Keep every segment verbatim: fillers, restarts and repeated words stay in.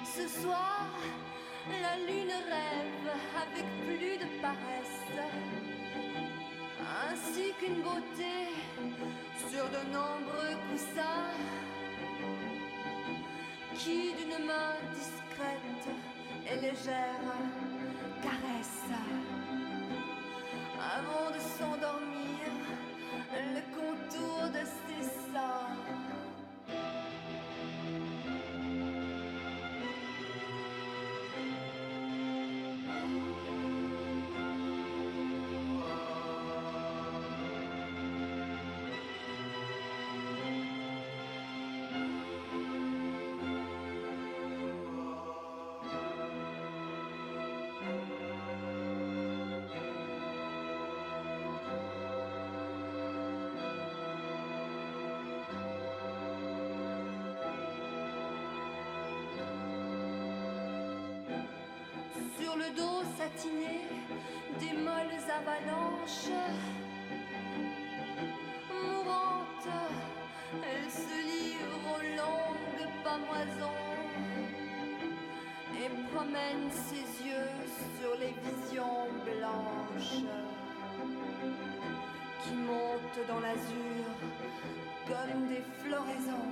Ce soir, la lune rêve avec plus de paresse, ainsi qu'une beauté sur de nombreux coussins, qui d'une main discrète et légère caresse, avant de s'endormir, le contour de ses seins. Le dos satiné des molles avalanches, mourante, elle se livre aux longues pâmoisons et promène ses yeux sur les visions blanches qui montent dans l'azur comme des floraisons.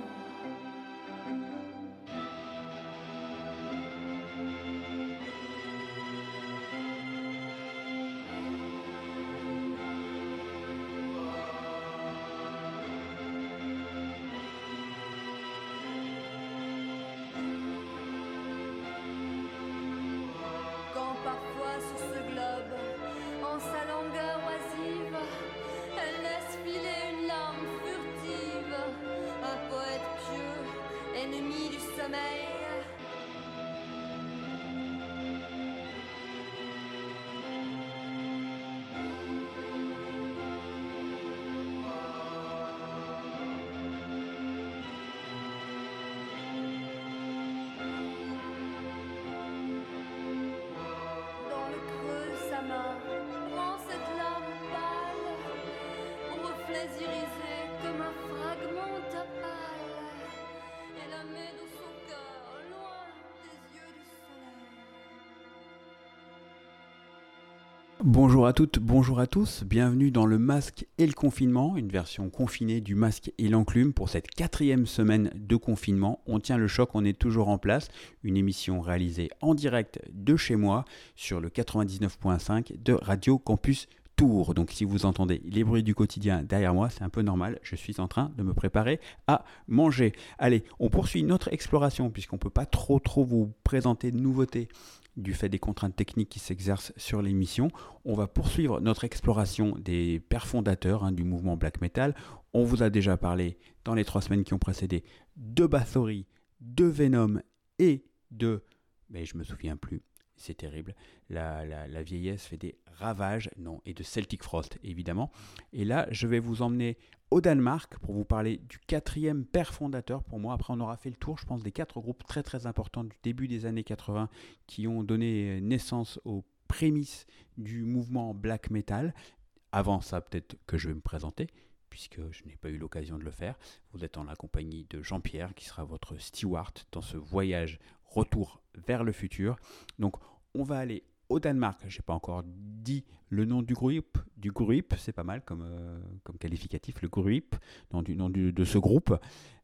Bonjour à toutes, bonjour à tous, bienvenue dans Le Masque et le Confinement, une version confinée du Masque et l'Enclume pour cette quatrième semaine de confinement. On tient le choc, on est toujours en place, une émission réalisée en direct de chez moi sur le quatre-vingt-dix-neuf virgule cinq de Radio Campus Tours. Donc si vous entendez les bruits du quotidien derrière moi, c'est un peu normal, je suis en train de me préparer à manger. Allez, on poursuit notre exploration puisqu'on ne peut pas trop trop vous présenter de nouveautés du fait des contraintes techniques qui s'exercent sur l'émission. On va poursuivre notre exploration des pères fondateurs hein, du mouvement black metal. On vous a déjà parlé dans les trois semaines qui ont précédé de Bathory, de Venom et de... Mais je me souviens plus. C'est terrible, la, la, la vieillesse fait des ravages, non, et de Celtic Frost, évidemment. Et là, je vais vous emmener au Danemark pour vous parler du quatrième père fondateur pour moi. Après, on aura fait le tour, je pense, des quatre groupes très très importants du début des années quatre-vingts qui ont donné naissance aux prémices du mouvement black metal. Avant ça, peut-être que je vais me présenter, puisque je n'ai pas eu l'occasion de le faire. Vous êtes en la compagnie de Jean-Pierre, qui sera votre steward dans ce voyage retour vers le futur. Donc, on va aller au Danemark. Je n'ai pas encore dit le nom du groupe. Du groupe, c'est pas mal comme, euh, comme qualificatif, le groupe, nom, du, nom du, de ce groupe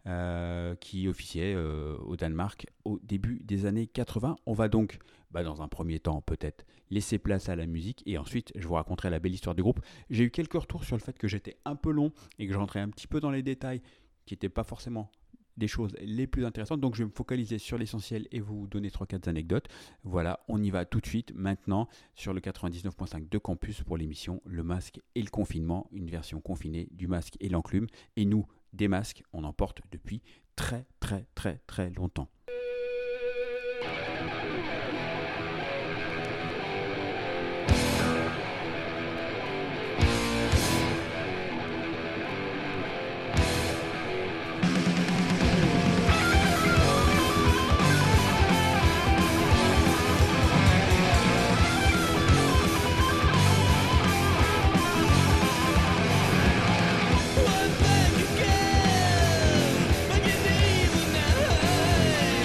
euh, qui officiait euh, au Danemark au début des années quatre-vingts. On va donc, bah, dans un premier temps, peut-être laisser place à la musique et ensuite, je vous raconterai la belle histoire du groupe. J'ai eu quelques retours sur le fait que j'étais un peu long et que je rentrais un petit peu dans les détails qui n'étaient pas forcément des choses les plus intéressantes, donc je vais me focaliser sur l'essentiel et vous donner trois quatre anecdotes. Voilà, on y va tout de suite maintenant sur le quatre-vingt-dix-neuf virgule cinq de Campus pour l'émission Le Masque et le Confinement, une version confinée du Masque et l'Enclume. Et nous, des masques, on en porte depuis très très très très longtemps. One thing again, but you need me now.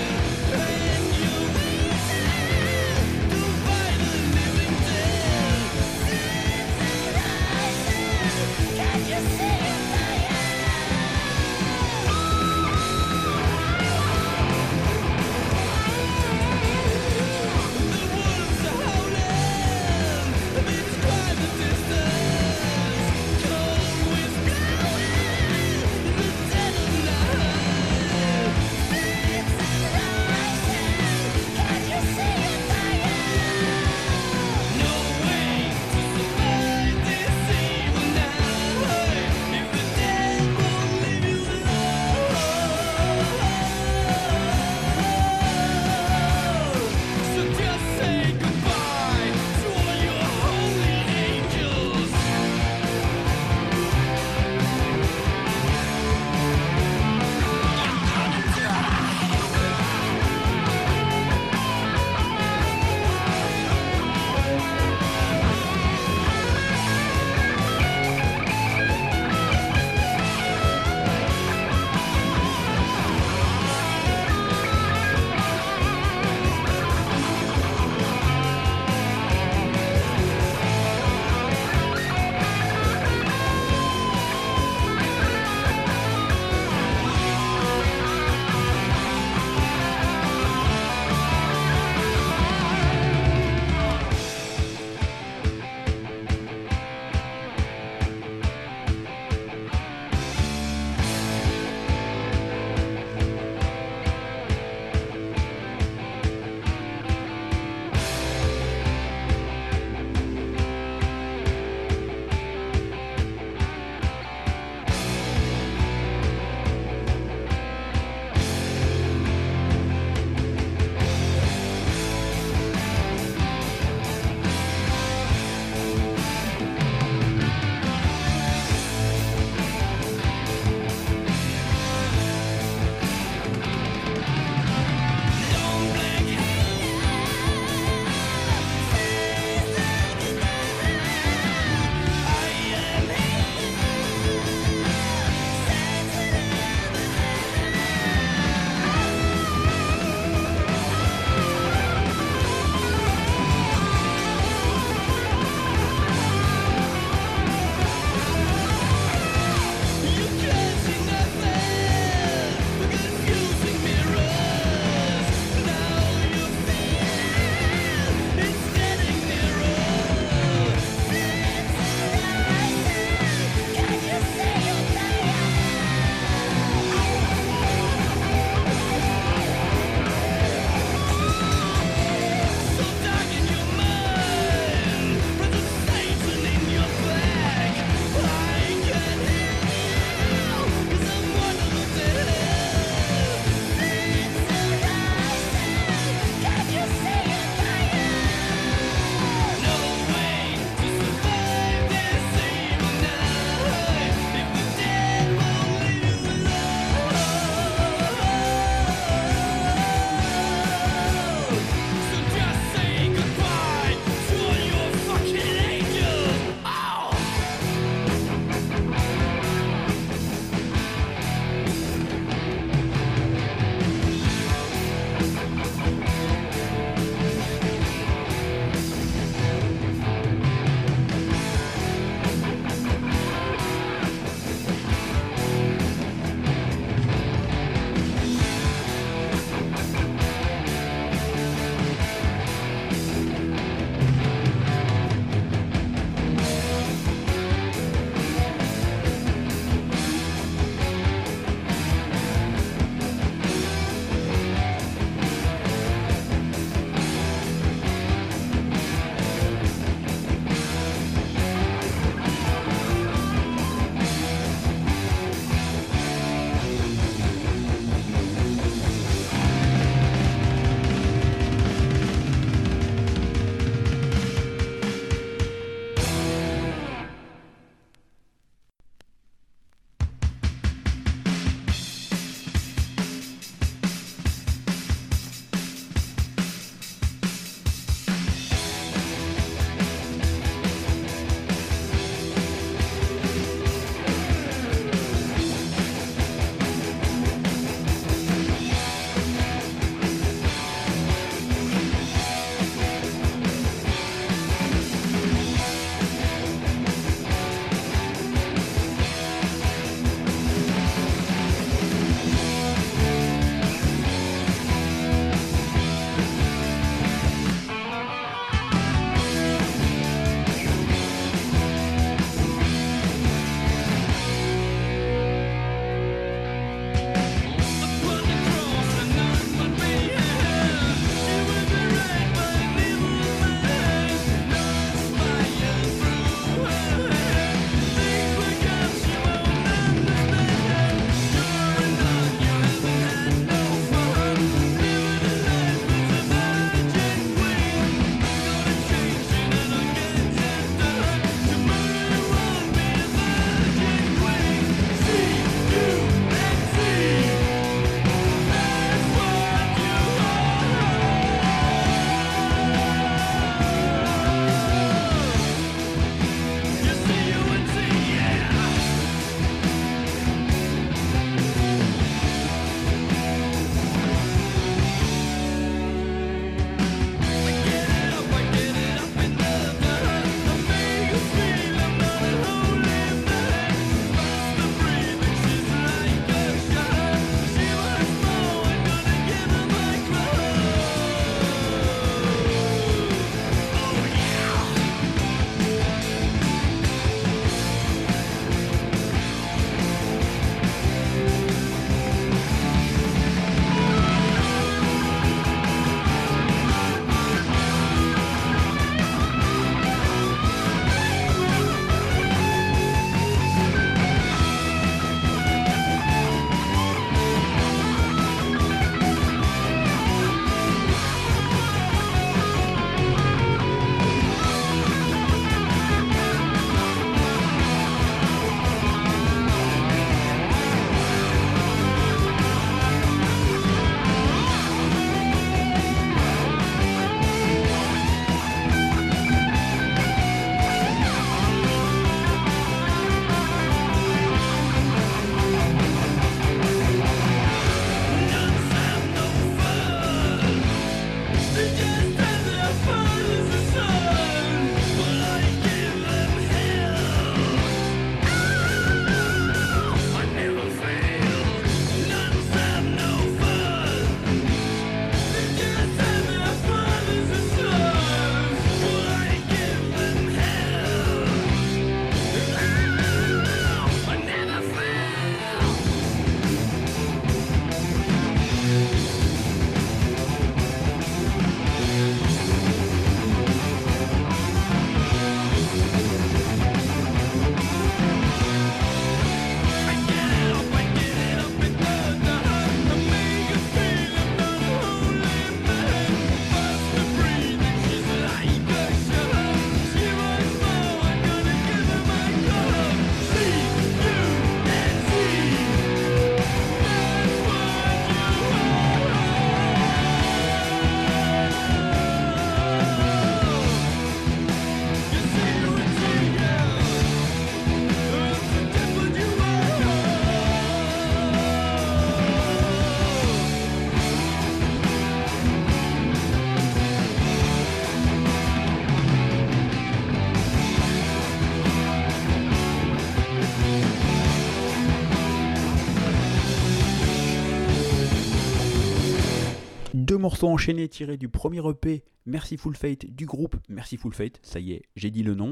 Deux morceaux enchaînés tirés du premier E P Mercyful Fate du groupe Mercyful Fate, ça y est, j'ai dit le nom.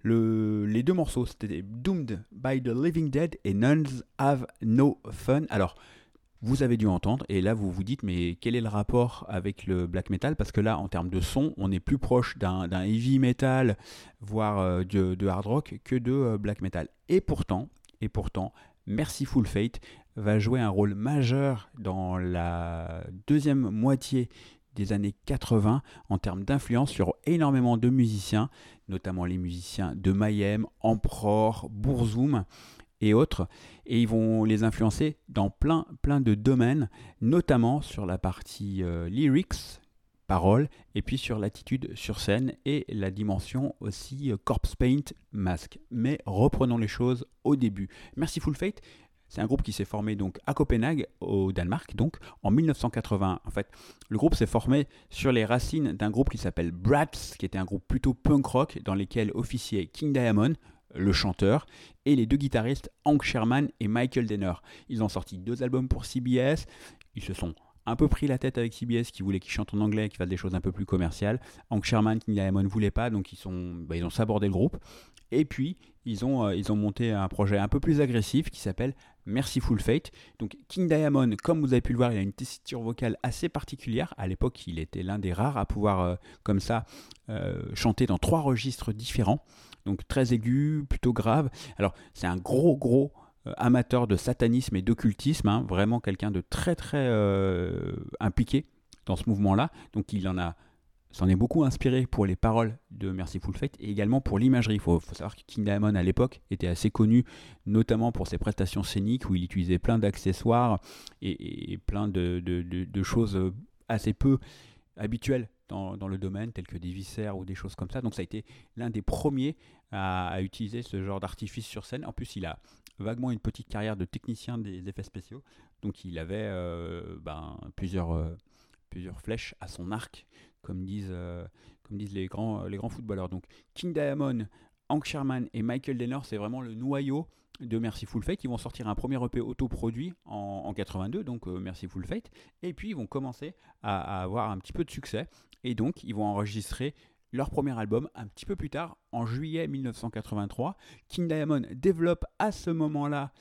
Le, les deux morceaux, c'était Doomed by the Living Dead et Nuns Have No Fun. Alors, vous avez dû entendre, et là vous vous dites, mais quel est le rapport avec le black metal? Parce que là, en termes de son, on est plus proche d'un, d'un heavy metal, voire euh, de, de hard rock, que de euh, black metal. Et pourtant, et pourtant, Mercyful Fate va jouer un rôle majeur dans la deuxième moitié des années quatre-vingts en termes d'influence sur énormément de musiciens, notamment les musiciens de Mayhem, Emperor, Burzum et autres, et ils vont les influencer dans plein, plein de domaines, notamment sur la partie euh, lyrics, paroles, et puis sur l'attitude sur scène et la dimension aussi euh, corpse paint, masque. Mais reprenons les choses au début. Mercyful Fate, c'est un groupe qui s'est formé donc à Copenhague, au Danemark, donc en dix-neuf cent quatre-vingts. En fait, le groupe s'est formé sur les racines d'un groupe qui s'appelle Brats, qui était un groupe plutôt punk rock dans lequel officiaient King Diamond, le chanteur, et les deux guitaristes Hank Sherman et Michael Denner. Ils ont sorti deux albums pour C B S, ils se sont un peu pris la tête avec C B S qui voulait qu'ils chantent en anglais et qu'ils fassent des choses un peu plus commerciales. Hank Sherman, King Diamond ne voulaient pas, donc ils, sont, bah, ils ont sabordé le groupe. Et puis, ils ont, euh, ils ont monté un projet un peu plus agressif qui s'appelle Mercyful Fate. Donc, King Diamond, comme vous avez pu le voir, il a une tessiture vocale assez particulière. À l'époque, il était l'un des rares à pouvoir, euh, comme ça, euh, chanter dans trois registres différents. Donc, très aigu, plutôt grave. Alors, c'est un gros, gros euh, amateur de satanisme et d'occultisme. Hein, vraiment quelqu'un de très, très euh, impliqué dans ce mouvement-là. Donc, il en a... s'en est beaucoup inspiré pour les paroles de Mercyful Fate et également pour l'imagerie. Il faut, faut savoir que King Diamond à l'époque était assez connu, notamment pour ses prestations scéniques où il utilisait plein d'accessoires et, et plein de, de, de, de choses assez peu habituelles dans, dans le domaine, telles que des viscères ou des choses comme ça. Donc ça a été l'un des premiers à, à utiliser ce genre d'artifice sur scène. En plus, il a vaguement une petite carrière de technicien des effets spéciaux. Donc il avait euh, ben, plusieurs, euh, plusieurs flèches à son arc, comme disent, euh, comme disent les, grands, les grands footballeurs. Donc King Diamond, Hank Sherman et Michael Denner, c'est vraiment le noyau de Mercyful Fate. Ils vont sortir un premier E P autoproduit en, en quatre-vingt-deux, donc euh, Mercyful Fate, et puis ils vont commencer à, à avoir un petit peu de succès, et donc ils vont enregistrer leur premier album un petit peu plus tard, en juillet dix-neuf cent quatre-vingt-trois. King Diamond développe à ce moment-là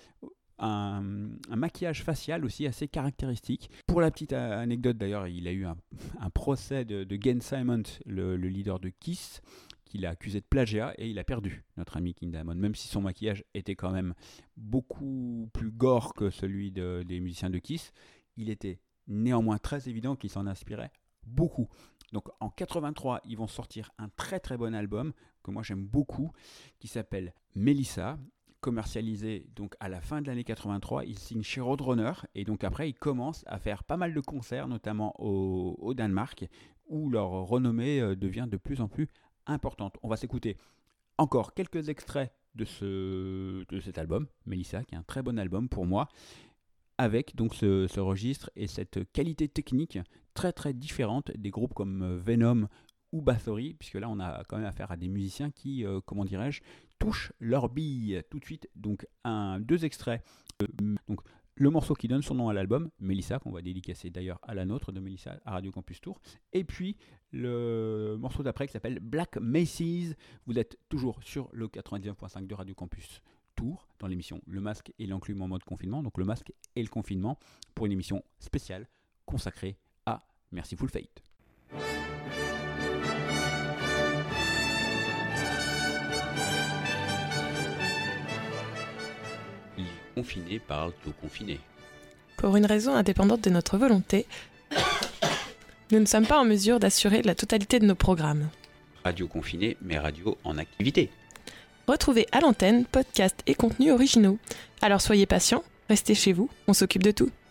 Un, un maquillage facial aussi assez caractéristique. Pour la petite anecdote d'ailleurs, il a eu un, un procès de, de Gene Simmons, le, le leader de Kiss, qu'il a accusé de plagiat et il a perdu, notre ami King Diamond, même si son maquillage était quand même beaucoup plus gore que celui de, des musiciens de Kiss. Il était néanmoins très évident qu'il s'en inspirait beaucoup. Donc en quatre-vingt-trois, ils vont sortir un très très bon album que moi j'aime beaucoup, qui s'appelle Melissa, commercialisé donc à la fin de l'année quatre-vingt-trois. Il signe chez Roadrunner et donc après ils commencent à faire pas mal de concerts, notamment au, au Danemark, où leur renommée euh, devient de plus en plus importante. On va s'écouter encore quelques extraits de, ce, de cet album, Melissa, qui est un très bon album pour moi, avec donc ce, ce registre et cette qualité technique très très différente des groupes comme Venom ou Bathory, puisque là on a quand même affaire à des musiciens qui, euh, comment dirais-je, touchent leur bille tout de suite. Donc un, deux extraits. Euh, donc le morceau qui donne son nom à l'album, Melissa, qu'on va dédicacer d'ailleurs à la nôtre de Melissa à Radio Campus Tour, et puis le morceau d'après qui s'appelle Black Macy's. Vous êtes toujours sur le quatre-vingt-dix-neuf virgule cinq de Radio Campus Tour, dans l'émission Le Masque et l'Enclume en mode confinement, donc le masque et le confinement, pour une émission spéciale consacrée à Mercyful Fate. Les confinés parlent aux confinés. Pour une raison indépendante de notre volonté, nous ne sommes pas en mesure d'assurer la totalité de nos programmes. Radio confinée, mais radio en activité. Retrouvez à l'antenne podcasts et contenus originaux. Alors soyez patients, restez chez vous, on s'occupe de tout.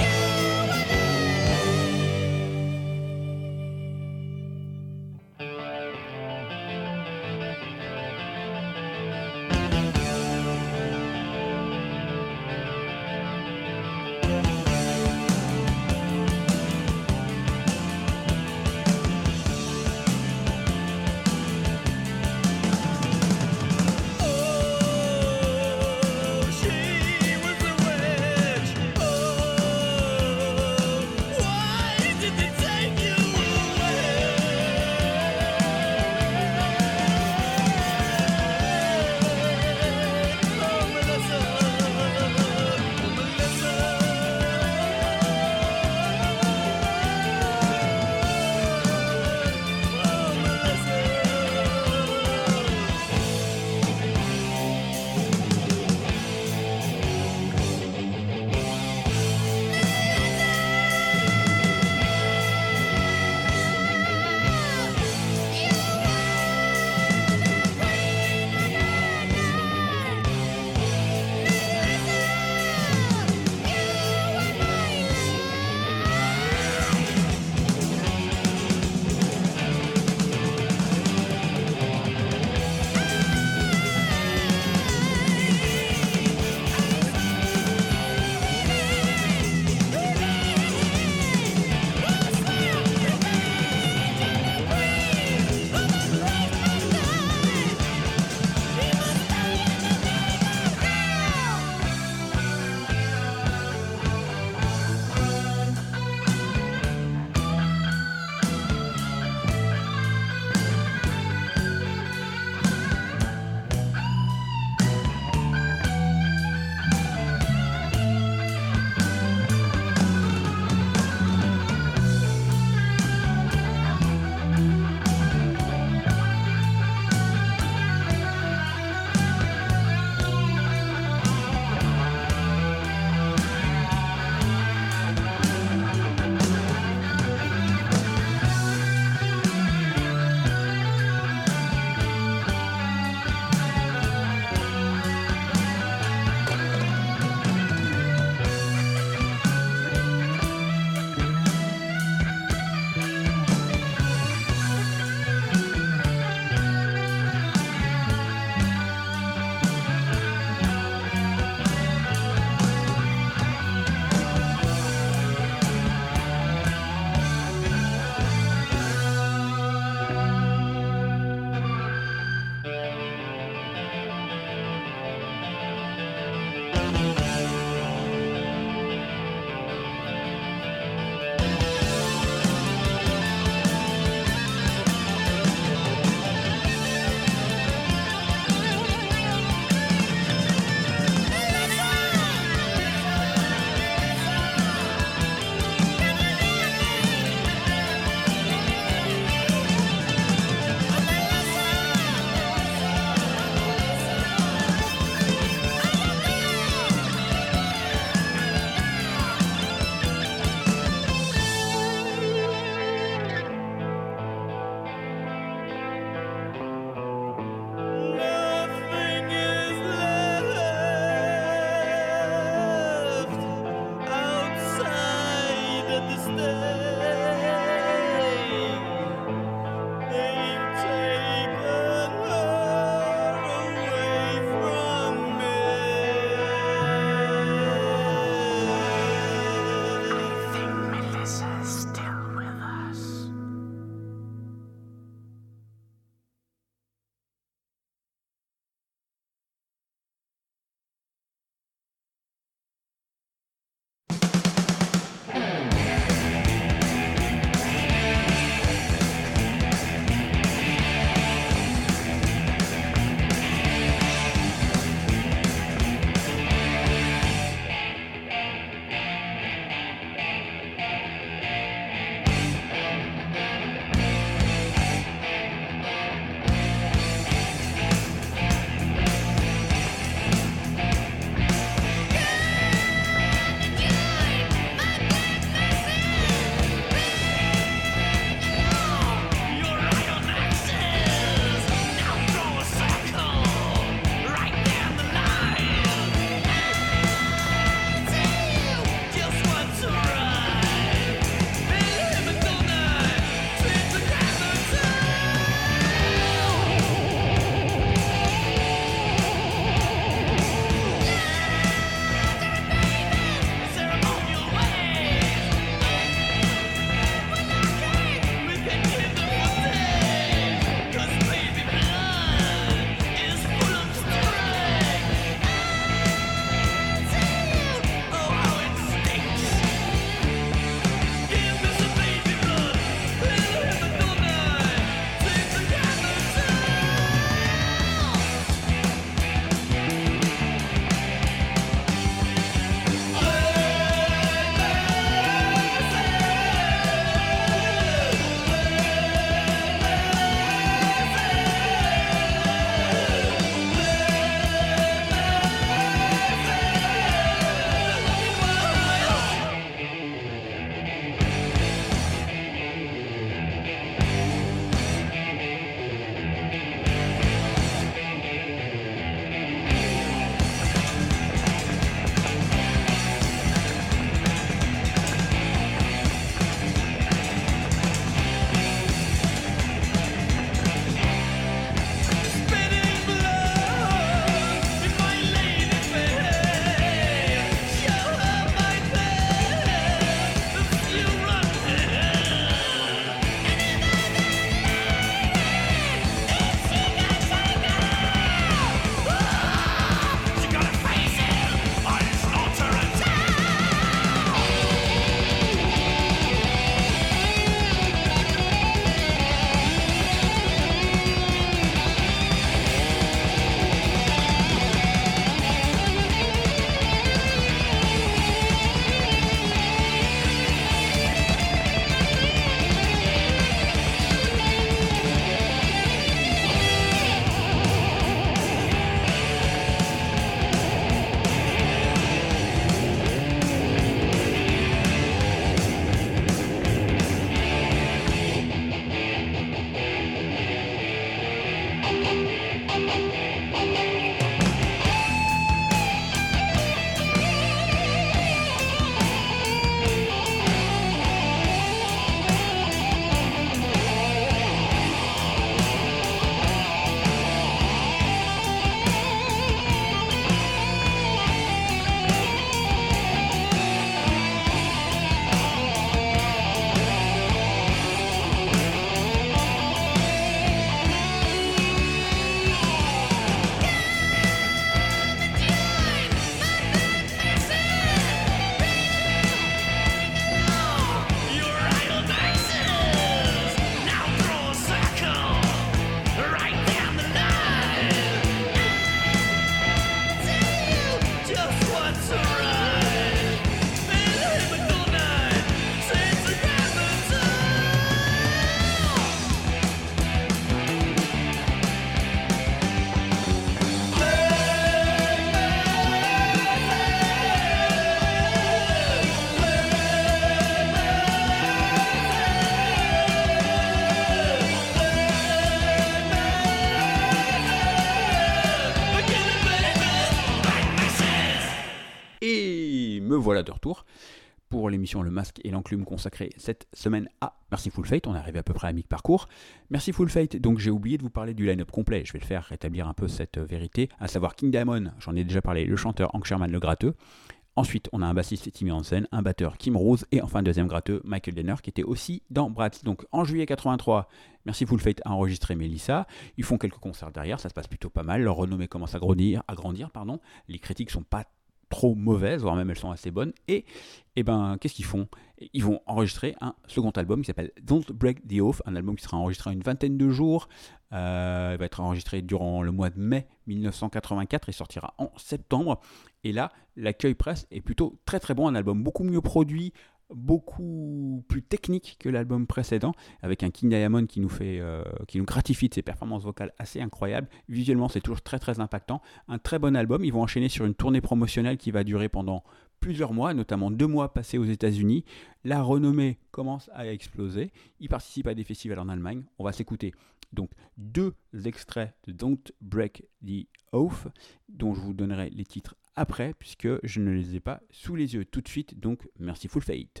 voilà de retour pour l'émission Le Masque et l'Enclume consacrée cette semaine à Mercyful Fate. On est arrivé à peu près à mi-parcours. Mercyful Fate, donc j'ai oublié de vous parler du line-up complet. Je vais le faire, rétablir un peu cette vérité, à savoir King Diamond, j'en ai déjà parlé, le chanteur Hank Sherman le gratteux. Ensuite, on a un bassiste Timmy Hansen, un batteur Kim Rose et enfin deuxième gratteux Michael Denner qui était aussi dans Bratz. Donc en juillet quatre-vingt-trois, Mercyful Fate a enregistré Melissa. Ils font quelques concerts derrière, ça se passe plutôt pas mal. Leur renommée commence à grandir, à grandir pardon. Les critiques sont pas trop mauvaises, voire même elles sont assez bonnes. Et, et ben, qu'est-ce qu'ils font ? Ils vont enregistrer un second album qui s'appelle Don't Break the Oath, un album qui sera enregistré en une vingtaine de jours. Euh, il va être enregistré durant le mois de mai dix-neuf cent quatre-vingt-quatre et sortira en septembre. Et là, l'accueil presse est plutôt très très bon, un album beaucoup mieux produit, beaucoup plus technique que l'album précédent, avec un King Diamond qui nous fait, euh, qui nous gratifie de ses performances vocales assez incroyables. Visuellement, c'est toujours très très impactant. Un très bon album. Ils vont enchaîner sur une tournée promotionnelle qui va durer pendant plusieurs mois, notamment deux mois passés aux États-Unis. La renommée commence à exploser. Ils participent à des festivals en Allemagne. On va s'écouter donc deux extraits de Don't Break the Oath, dont je vous donnerai les titres après, puisque je ne les ai pas sous les yeux tout de suite. Donc, Mercyful Fate.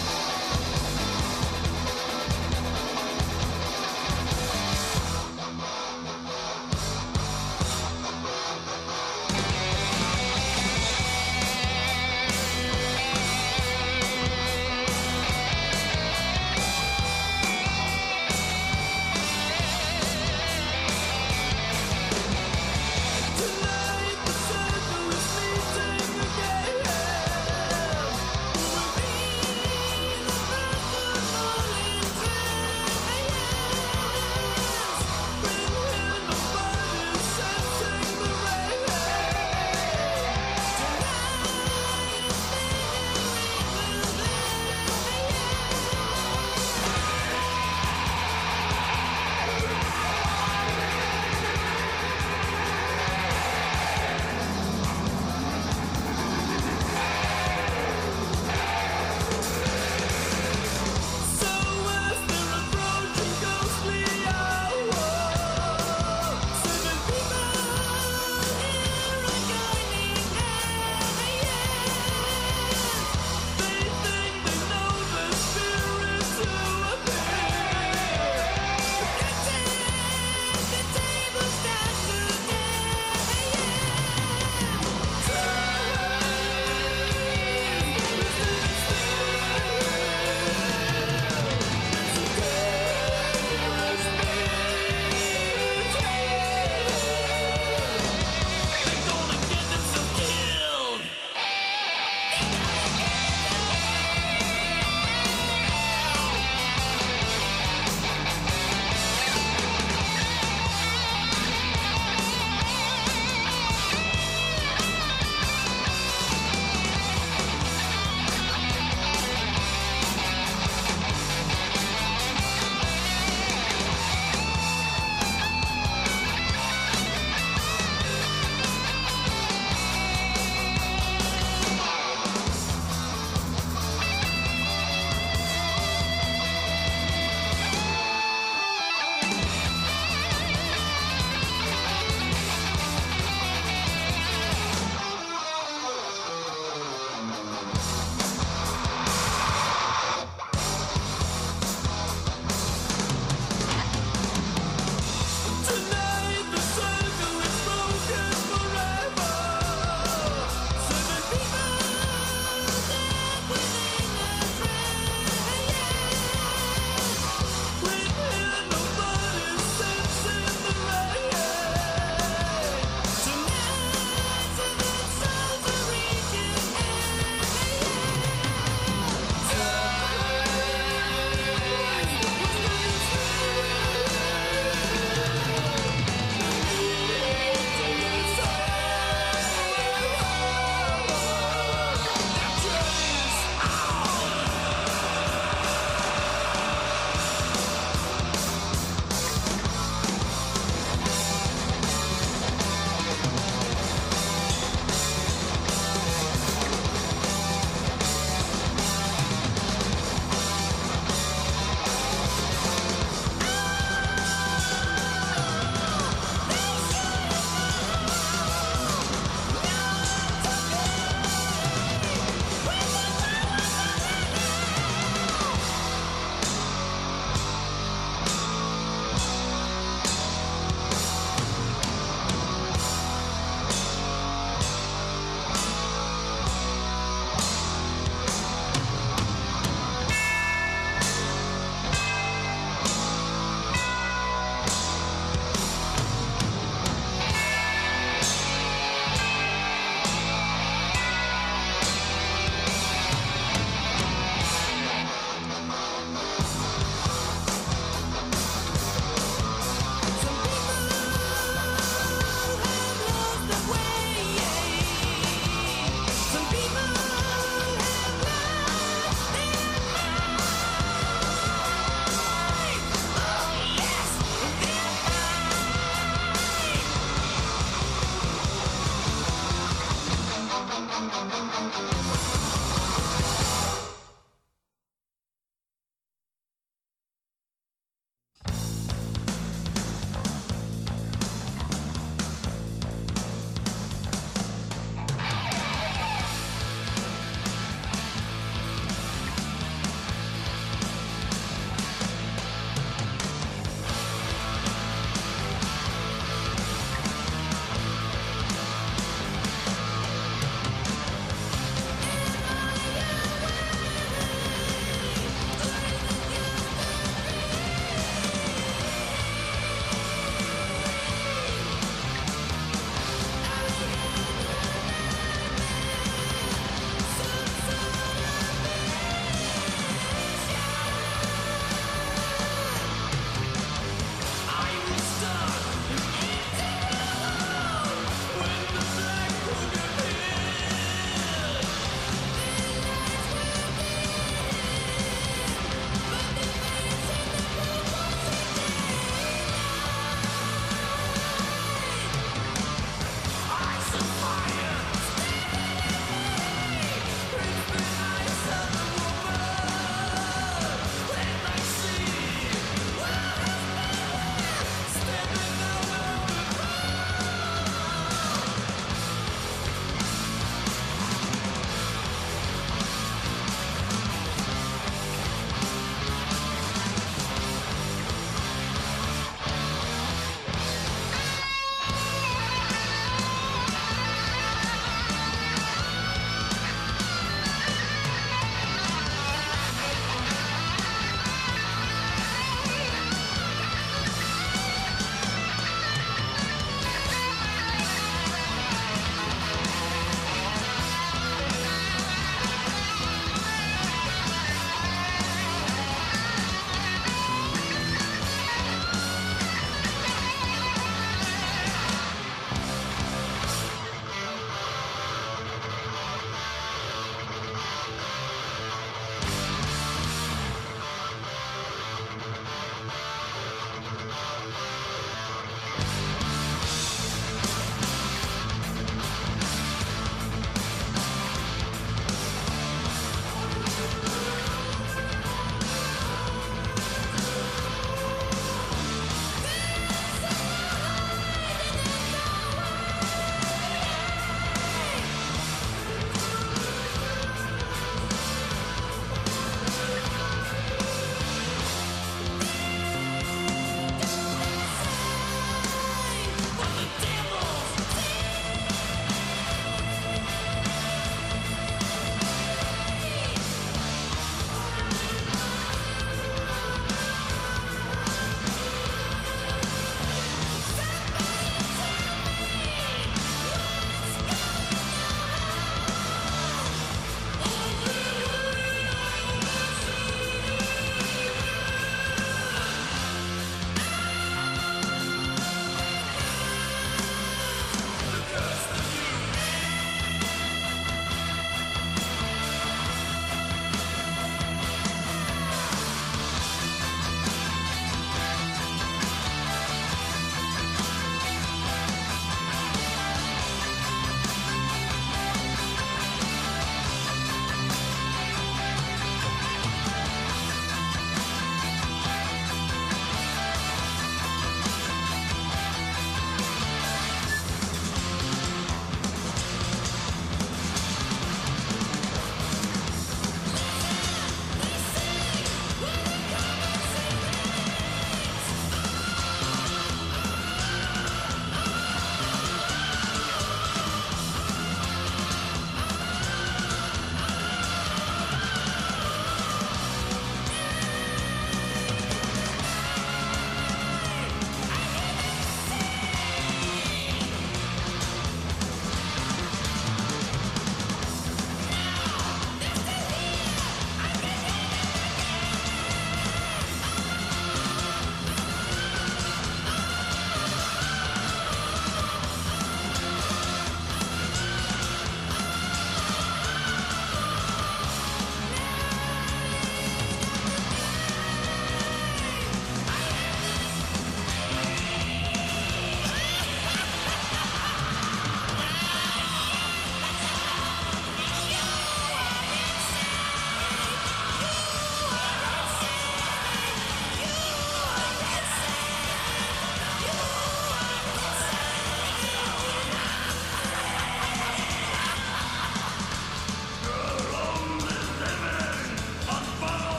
Thank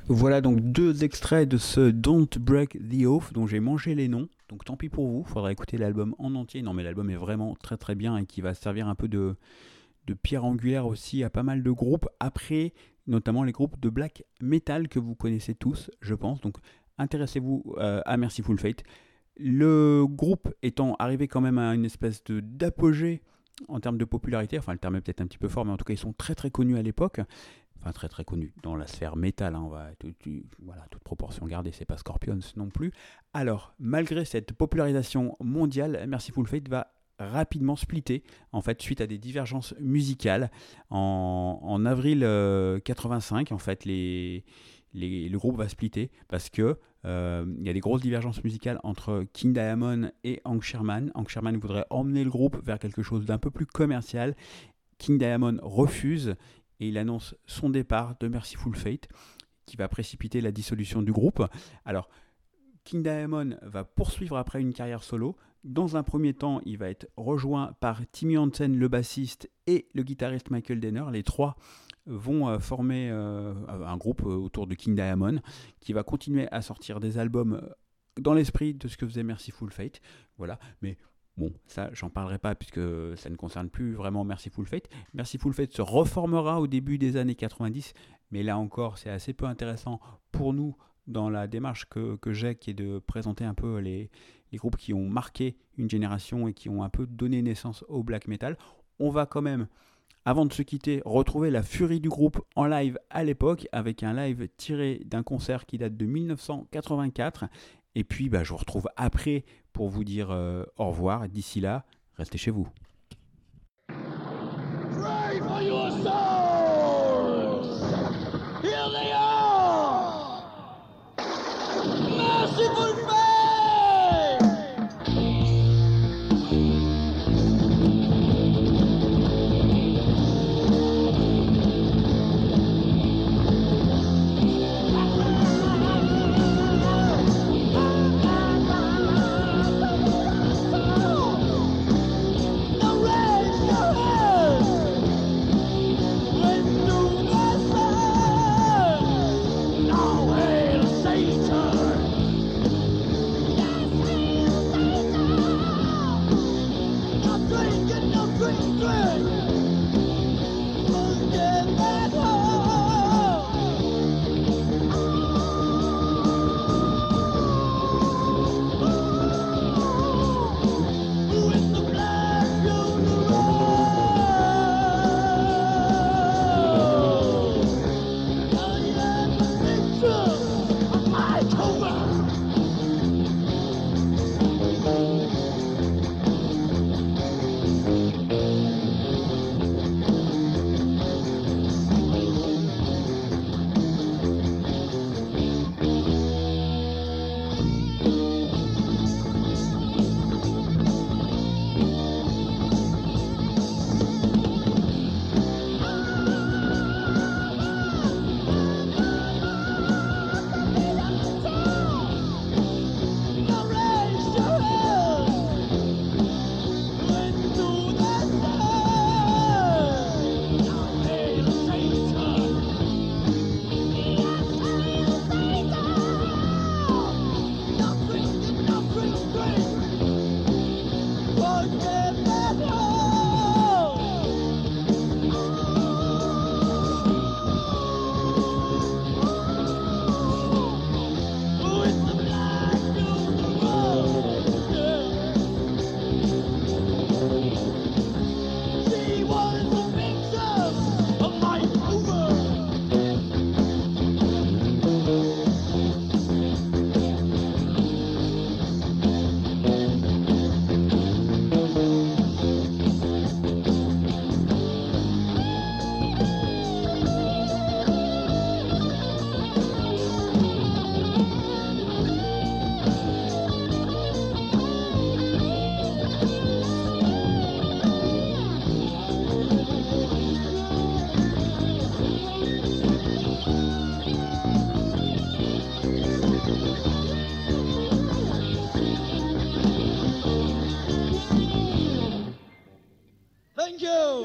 Voilà donc deux extraits de ce Don't Break the Oath dont j'ai mangé les noms, donc tant pis pour vous, faudra écouter l'album en entier. Non mais l'album est vraiment très très bien et qui va servir un peu de, de pierre angulaire aussi à pas mal de groupes, après notamment les groupes de black metal que vous connaissez tous je pense, donc intéressez-vous euh, à Mercyful Fate. Le groupe étant arrivé quand même à une espèce de, d'apogée en termes de popularité, enfin le terme est peut-être un petit peu fort mais en tout cas ils sont très très connus à l'époque. Enfin, très très connu dans la sphère métal, hein, on va, tu, tu, voilà, toute proportion gardée, c'est pas Scorpions non plus. Alors, malgré cette popularisation mondiale, Mercyful Fate va rapidement splitter, en fait, suite à des divergences musicales. En, en avril euh, quatre-vingt-cinq, en fait, les, les, le groupe va splitter parce que euh, il y a des grosses divergences musicales entre King Diamond et Hank Sherman. Hank Sherman voudrait emmener le groupe vers quelque chose d'un peu plus commercial. King Diamond refuse. Et il annonce son départ de Mercyful Fate, qui va précipiter la dissolution du groupe. Alors, King Diamond va poursuivre après une carrière solo. Dans un premier temps, il va être rejoint par Timmy Hansen, le bassiste, et le guitariste Michael Danner. Les trois vont euh, former euh, un groupe euh, autour de King Diamond, qui va continuer à sortir des albums dans l'esprit de ce que faisait Mercyful Fate. Voilà, mais... Bon, ça, j'en parlerai pas puisque ça ne concerne plus vraiment Mercyful Fate. Mercyful Fate se reformera au début des années quatre-vingt-dix, mais là encore, c'est assez peu intéressant pour nous dans la démarche que, que j'ai, qui est de présenter un peu les, les groupes qui ont marqué une génération et qui ont un peu donné naissance au black metal. On va quand même, avant de se quitter, retrouver la furie du groupe en live à l'époque, avec un live tiré d'un concert qui date de dix-neuf cent quatre-vingt-quatre. Et puis, bah, je vous retrouve après pour vous dire euh, au revoir. D'ici là, restez chez vous. Pray for your souls! Here they are! Mercyful Fate!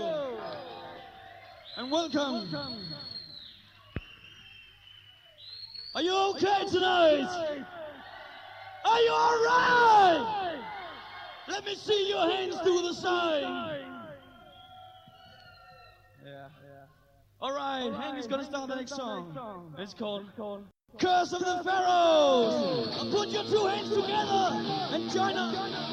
welcome. Are you okay tonight? Are you alright? Let me see your hands do the sign. Yeah. Alright, Hank is gonna start the next song. It's called Curse of the Pharaohs. Put your two hands together and join us.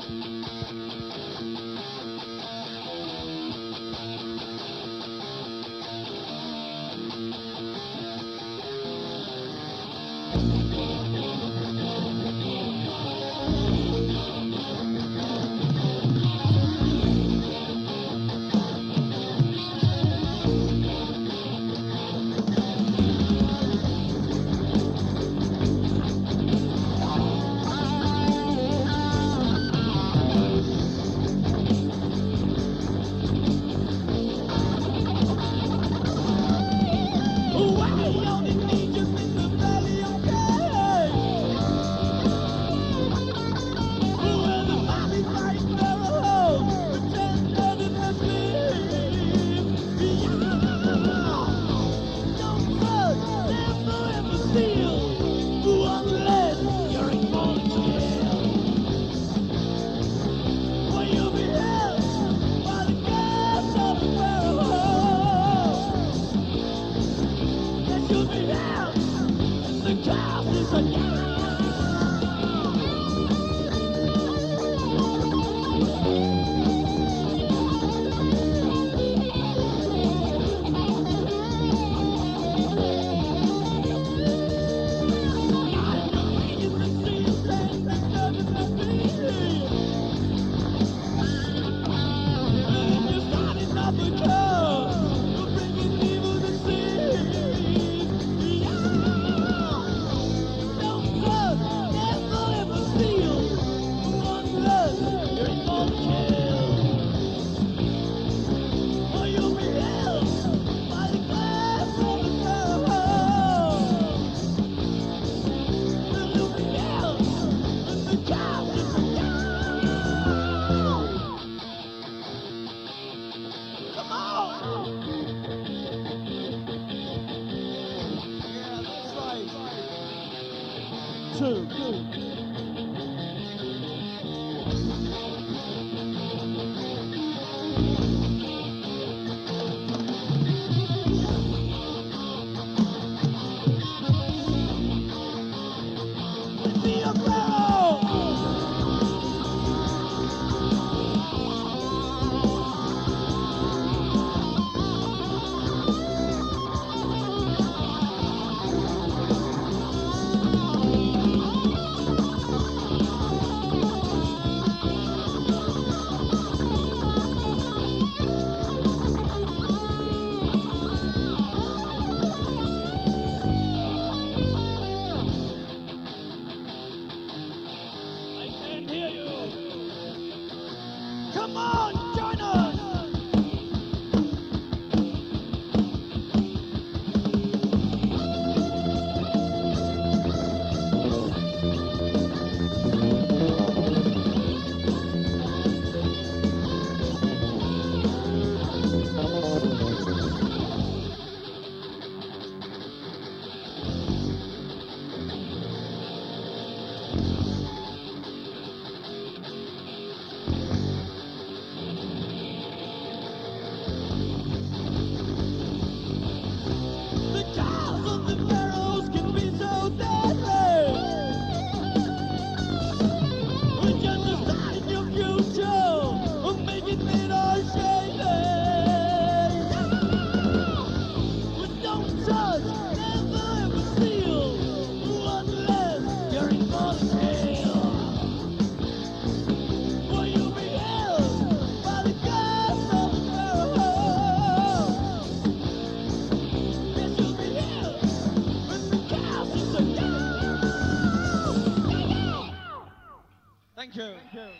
Thank you. Thank you.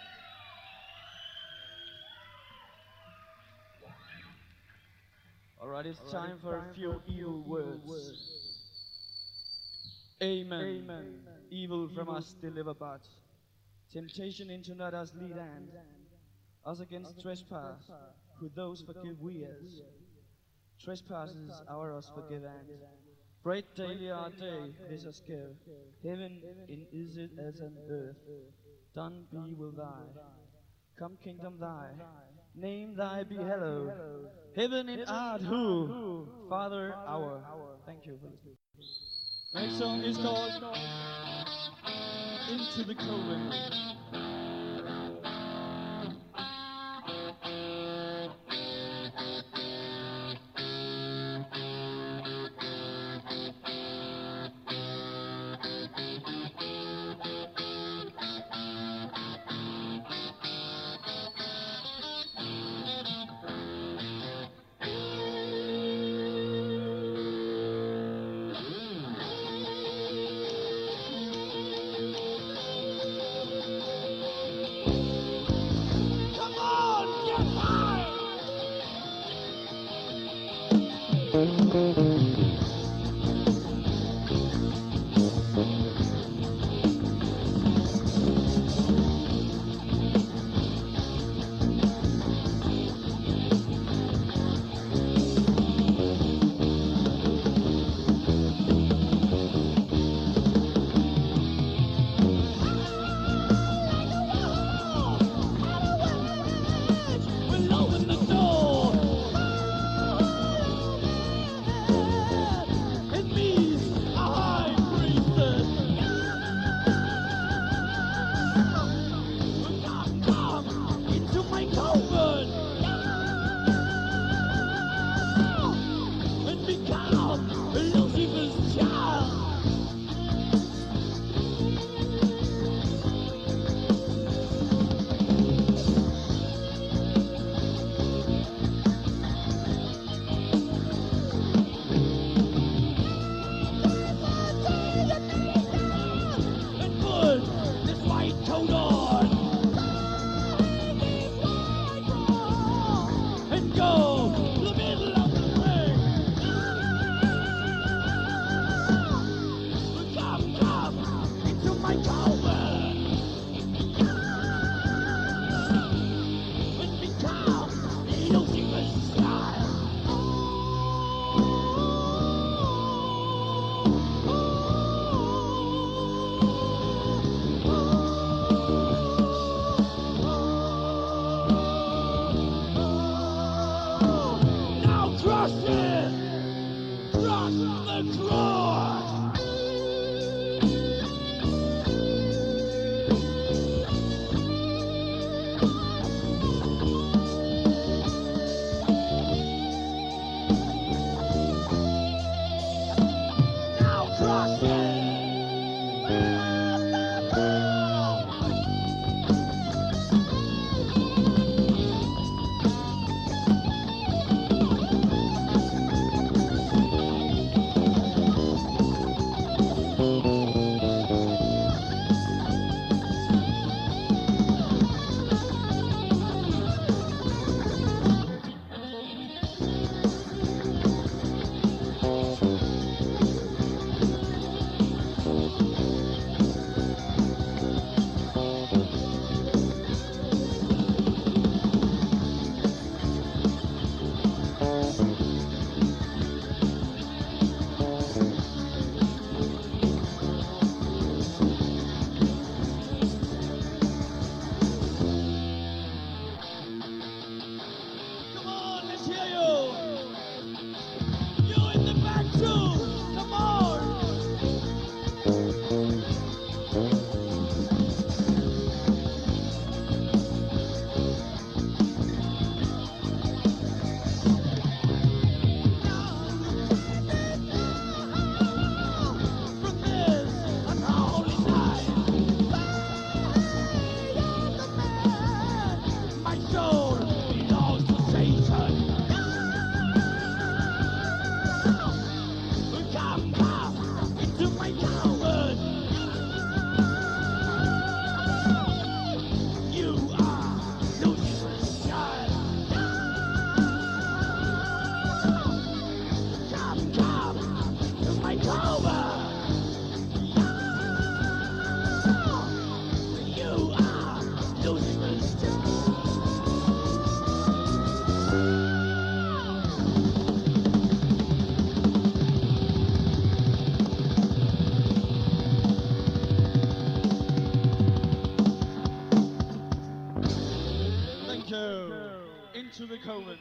All right, it's time for a few evil words. Amen. Amen. Evil from us deliver but. Temptation into not us lead and. Us against trespass, who those forgive we as. Trespasses our us forgive and. Bread daily our day, let us give. Heaven in is it as an earth. Done be will thy. Come kingdom thy. Name thy be hallowed. Heaven in art who? Father our. Thank you for listening. Next song is called Into the Coven. Well, into the Coven.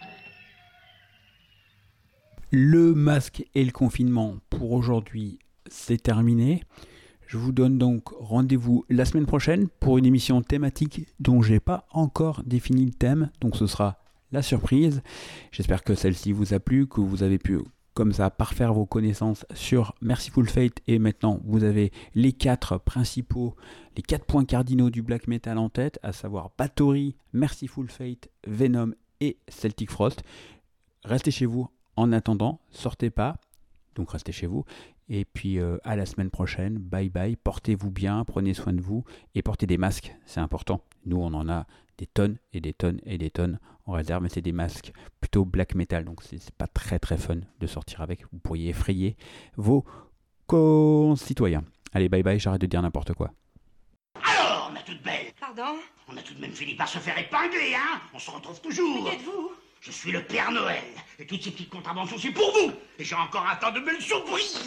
Le masque et le confinement pour aujourd'hui, c'est terminé. Je vous donne donc rendez-vous la semaine prochaine pour une émission thématique dont j'ai pas encore défini le thème, donc ce sera la surprise. J'espère que celle-ci vous a plu, que vous avez pu comme ça parfaire vos connaissances sur Mercyful Fate, et maintenant vous avez les quatre principaux, les quatre points cardinaux du black metal en tête, à savoir Bathory, Mercyful Fate, Venom et Celtic Frost. Restez chez vous en attendant, sortez pas, donc restez chez vous. Et puis euh, à la semaine prochaine, bye bye, portez-vous bien, prenez soin de vous et portez des masques, c'est important. Nous on en a des tonnes et des tonnes et des tonnes en réserve, mais c'est des masques plutôt black metal, donc c'est, c'est pas très très fun de sortir avec, vous pourriez effrayer vos concitoyens. Allez bye bye, j'arrête de dire n'importe quoi. Alors, ma toute belle, Pardon? on a tout de même fini par se faire épingler, hein? On se retrouve toujours. Qui êtes-vous? Je suis le Père Noël, et toutes ces petites contraventions, c'est pour vous. Et j'ai encore un temps de belles surprises.